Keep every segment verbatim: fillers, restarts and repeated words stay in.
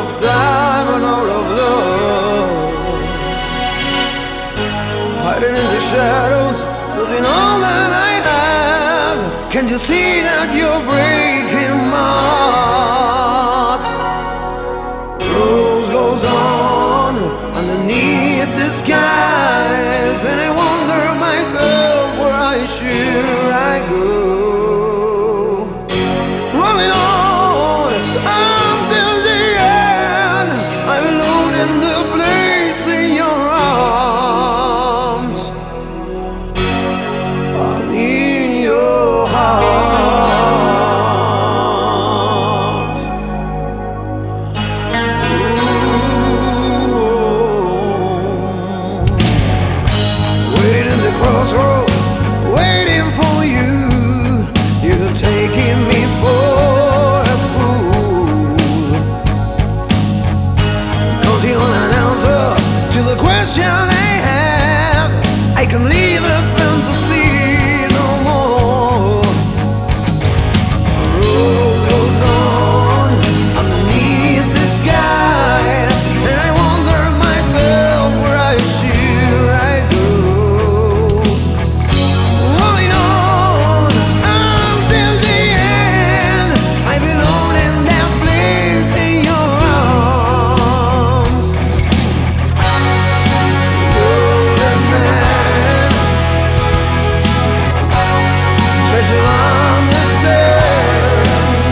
of time and out of love. Hiding in the shadows, losing all that I have. Can't you see that you're breaking my heart? Rose goes on underneath the skies, and I wonder myself where I should I go. Rolling on until the end, I'm alone in the place in your arms. I'm in your heart. Ooh. Waiting in the crossroads, waiting for you. You're taking me for a fool. Counting on an answer to the question I have. I can leave a fantasy no more. The road goes on underneath the skies, and I wonder myself where I should I go. Rolling on until the end, I belong in that place in your arms. Golden man, treasure understand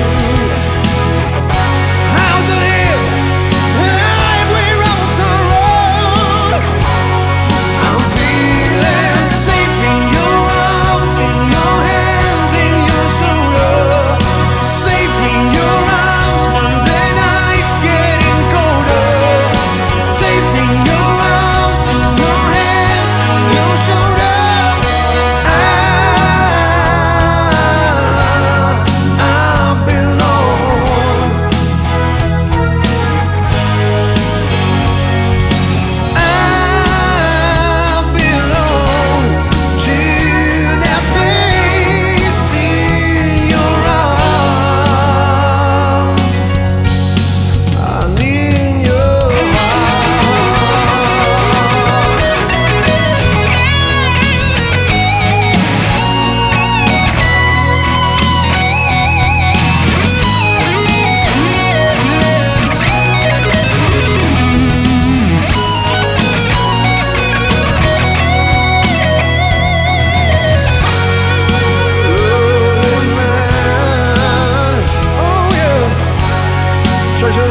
how to live a life without sorrow. I'm feeling safe in your arms, in your hands, in your shoulder. Safe in your arms when the night's getting colder. Safe in your arms, in your hands, in your shoulder. I, I belong. I belong to that place in your arms. I'm in your lonely man. Oh yeah, treasure